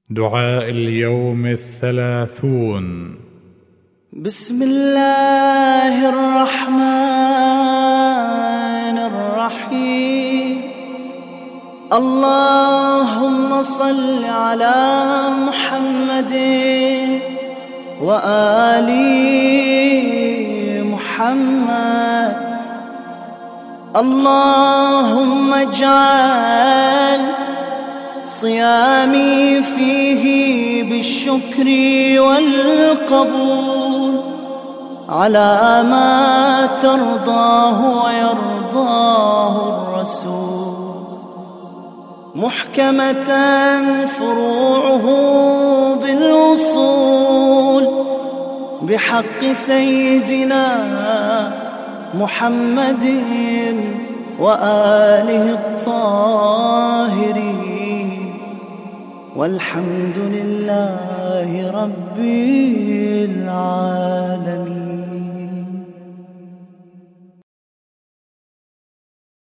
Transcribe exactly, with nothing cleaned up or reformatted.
دعاء اليوم الثلاثون. بسم الله الرحمن الرحيم. اللهم صل على محمد وآل محمد. اللهم اجعل صيامي فيه بالشكر والقبول على ما ترضاه ويرضاه الرسول، محكمة فروعه بالوصول بحق سيدنا محمد وآله الطاهرين، والحمد لله رب العالمين.